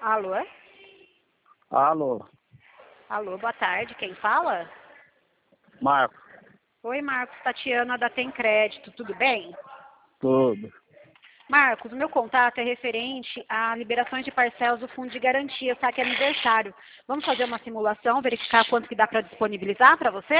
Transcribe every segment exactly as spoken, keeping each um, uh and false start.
Alô? Alô, Alô, boa tarde. Quem fala? Marco, Oi, Marcos. Tatiana da Tem Crédito. Tudo bem? tudo. Marcos, o meu contato é referente a liberações de parcelas do Fundo de Garantia, tá? Que é aniversário. Vamos fazer uma simulação, verificar quanto que dá para disponibilizar para você?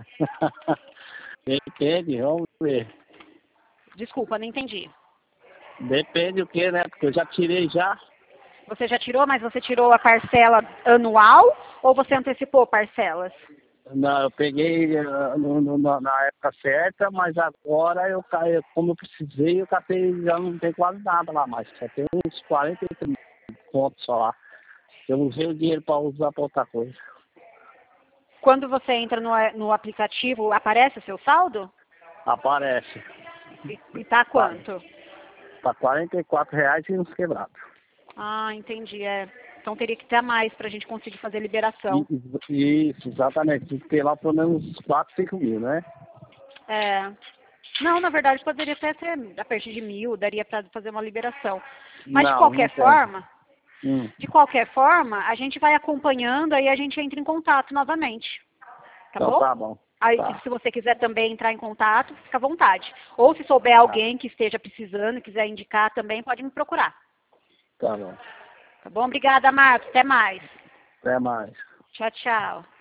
Depende, vamos ver. Desculpa, não entendi. Depende o que, né? Porque eu já tirei já. Você já tirou, mas você tirou a parcela anual ou você antecipou parcelas? Não, eu peguei ah, no- no- na na época certa, mas agora eu caí, como eu precisei, eu catei, já não tem quase nada lá mais. Só tem uns quarenta e três pontos só lá. Eu usei o dinheiro para usar para outra coisa. Quando você entra no, no aplicativo, aparece o seu saldo? Aparece. E, e tá quanto? Para quarenta e quatro reais e uns quebrados. Ah, entendi. É. Então teria que ter mais para a gente conseguir fazer a liberação. I- Isso, exatamente. Tem que ter lá pelo menos uns quatro, cinco mil, né? É. Não, na verdade poderia até ser a partir de mil, daria para fazer uma liberação. Mas de Não, não qualquer tem. forma, Hum. de qualquer forma, a gente vai acompanhando, aí a gente entra em contato novamente. Tá Então bom? tá bom. Aí, Tá, se você quiser também entrar em contato, fica à vontade. Ou se souber tá, alguém que esteja precisando, quiser indicar também, pode me procurar. tá bom. Tá bom? Obrigada, Marcos. Até mais. Até mais. Tchau, tchau.